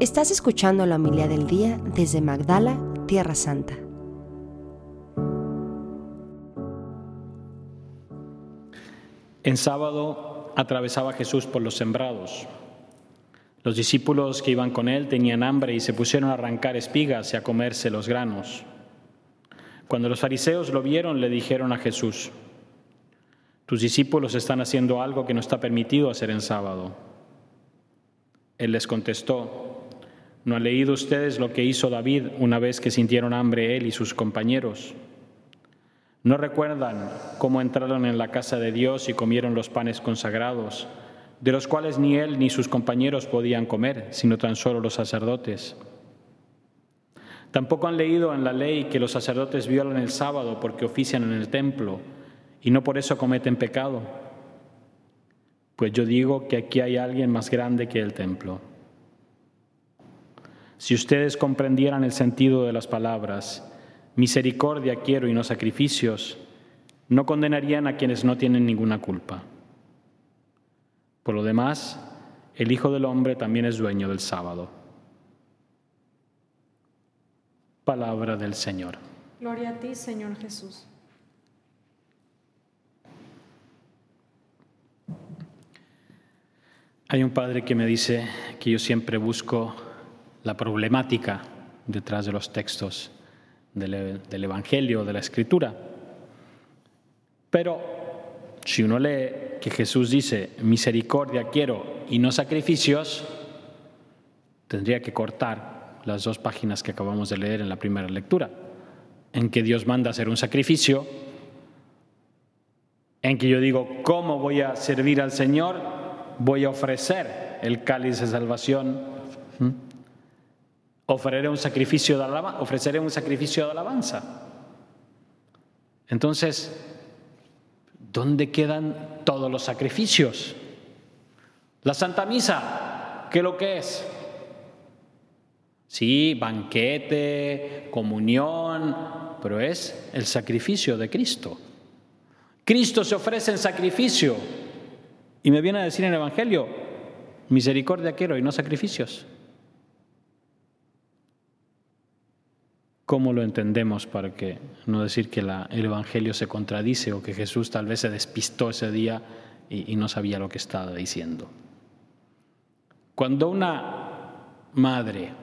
Estás escuchando la homilía del día desde Magdala, Tierra Santa. En sábado atravesaba Jesús por los sembrados. Los discípulos que iban con él tenían hambre y se pusieron a arrancar espigas y a comerse los granos. Cuando los fariseos lo vieron, le dijeron a Jesús: «Tus discípulos están haciendo algo que no está permitido hacer en sábado». Él les contestó: ¿No han leído ustedes lo que hizo David una vez que sintieron hambre él y sus compañeros? ¿No recuerdan cómo entraron en la casa de Dios y comieron los panes consagrados, de los cuales ni él ni sus compañeros podían comer, sino tan solo los sacerdotes? Tampoco han leído en la ley que los sacerdotes violan el sábado porque ofician en el templo y no por eso cometen pecado. Pues yo digo que aquí hay alguien más grande que el templo. Si ustedes comprendieran el sentido de las palabras, misericordia quiero y no sacrificios, no condenarían a quienes no tienen ninguna culpa. Por lo demás, el Hijo del Hombre también es dueño del sábado. Palabra del Señor. Gloria a ti, Señor Jesús. Hay un padre que me dice que yo siempre busco la problemática detrás de los textos del Evangelio, de la Escritura. Pero si uno lee que Jesús dice misericordia quiero y no sacrificios, tendría que cortar las 2 páginas que acabamos de leer en la primera lectura, en que Dios manda hacer un sacrificio, en que yo digo, ¿cómo voy a servir al Señor? Voy a ofrecer el cáliz de salvación. Ofreceré un sacrificio de alabanza. Entonces, ¿dónde quedan todos los sacrificios? La Santa Misa, ¿qué es lo que es? Sí, banquete, comunión, pero es el sacrificio de Cristo. Cristo se ofrece en sacrificio y me viene a decir en el Evangelio, misericordia quiero y no sacrificios. ¿Cómo lo entendemos para que no decir que el Evangelio se contradice o que Jesús tal vez se despistó ese día y no sabía lo que estaba diciendo? Cuando una madre,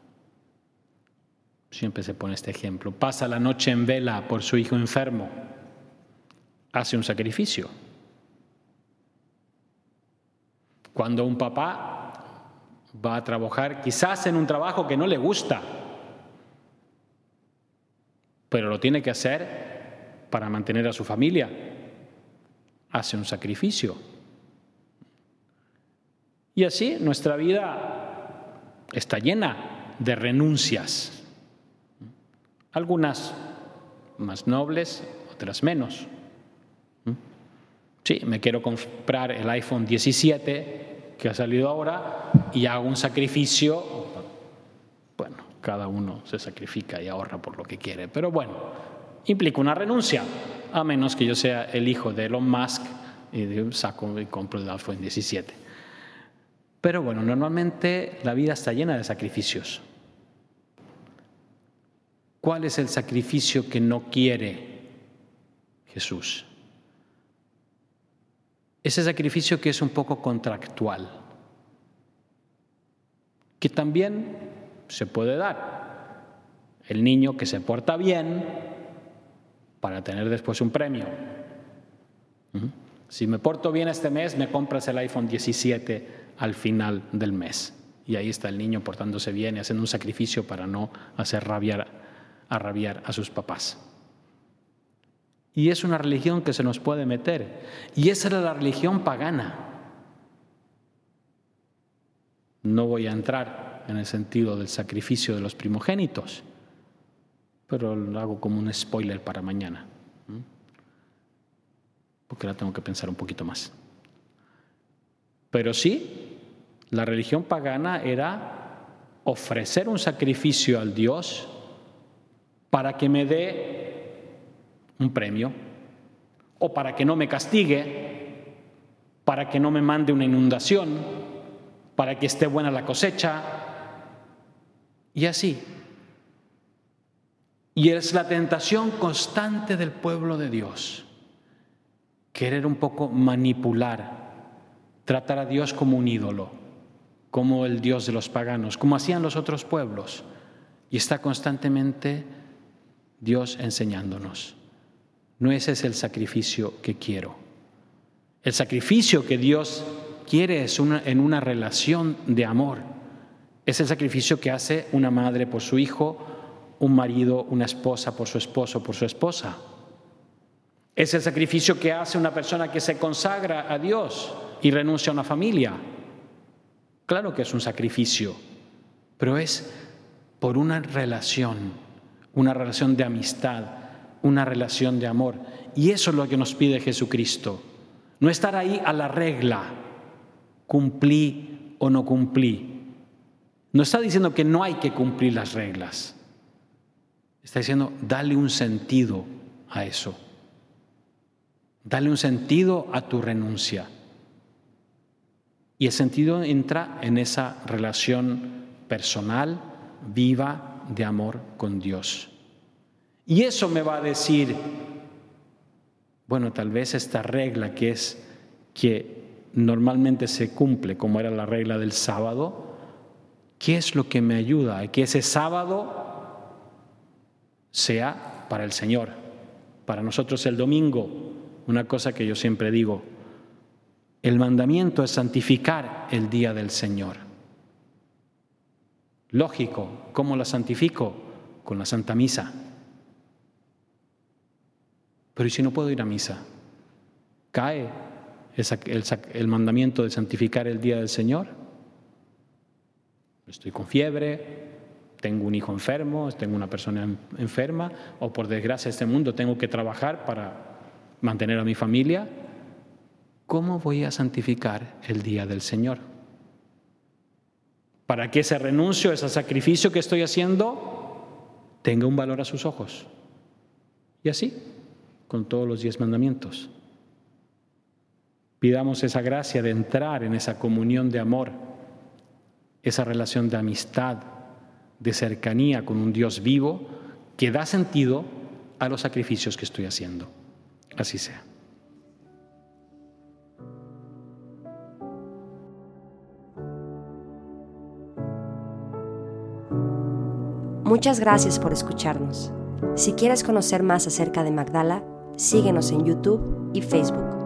siempre se pone este ejemplo, pasa la noche en vela por su hijo enfermo, hace un sacrificio. Cuando un papá va a trabajar, quizás en un trabajo que no le gusta, pero lo tiene que hacer para mantener a su familia, hace un sacrificio. Y así nuestra vida está llena de renuncias, algunas más nobles, otras menos. Sí, me quiero comprar el iPhone 17 que ha salido ahora y hago un sacrificio. Bueno, cada uno se sacrifica y ahorra por lo que quiere, pero bueno, implica una renuncia, a menos que yo sea el hijo de Elon Musk y saco y compro el iPhone 17. Pero bueno, normalmente la vida está llena de sacrificios. ¿Cuál es el sacrificio que no quiere Jesús? Ese sacrificio que es un poco contractual, que también se puede dar. El niño que se porta bien para tener después un premio. Si me porto bien este mes, me compras el iPhone 17 al final del mes. Y ahí está el niño portándose bien y haciendo un sacrificio para no hacer rabiar a sus papás. Y es una religión que se nos puede meter. Y esa era la religión pagana. No voy a entrar en el sentido del sacrificio de los primogénitos, pero lo hago como un spoiler para mañana, porque ahora tengo que pensar un poquito más. Pero sí, la religión pagana era ofrecer un sacrificio al Dios para que me dé un premio, o para que no me castigue, para que no me mande una inundación, para que esté buena la cosecha, Y así. Y es la tentación constante del pueblo de Dios. Querer un poco manipular, tratar a Dios como un ídolo, como el Dios de los paganos, como hacían los otros pueblos. Y está constantemente Dios enseñándonos. No ese es el sacrificio que quiero. El sacrificio que Dios quiere es en una relación de amor. Es el sacrificio que hace una madre por su hijo, un marido, una esposa por su esposo, por su esposa. Es el sacrificio que hace una persona que se consagra a Dios y renuncia a una familia. Claro que es un sacrificio, pero es por una relación de amistad, una relación de amor. Y eso es lo que nos pide Jesucristo. No estar ahí a la regla, cumplí o no cumplí. No está diciendo que no hay que cumplir las reglas. Está diciendo, dale un sentido a eso. Dale un sentido a tu renuncia. Y el sentido entra en esa relación personal, viva, de amor con Dios. Y eso me va a decir, bueno, tal vez esta regla que normalmente se cumple, como era la regla del sábado, ¿qué es lo que me ayuda a que ese sábado sea para el Señor? Para nosotros el domingo, una cosa que yo siempre digo, el mandamiento es santificar el día del Señor. Lógico, ¿cómo la santifico? Con la Santa Misa. Pero ¿y si no puedo ir a misa? ¿Cae el mandamiento de santificar el día del Señor? Estoy con fiebre, tengo un hijo enfermo, tengo una persona enferma, o por desgracia este mundo tengo que trabajar para mantener a mi familia. ¿Cómo voy a santificar el día del Señor? Para que ese renuncio, ese sacrificio que estoy haciendo, tenga un valor a sus ojos. Y así, con todos los 10 mandamientos. Pidamos esa gracia de entrar en esa comunión de amor, esa relación de amistad, de cercanía con un Dios vivo que da sentido a los sacrificios que estoy haciendo. Así sea. Muchas gracias por escucharnos. Si quieres conocer más acerca de Magdala, síguenos en YouTube y Facebook.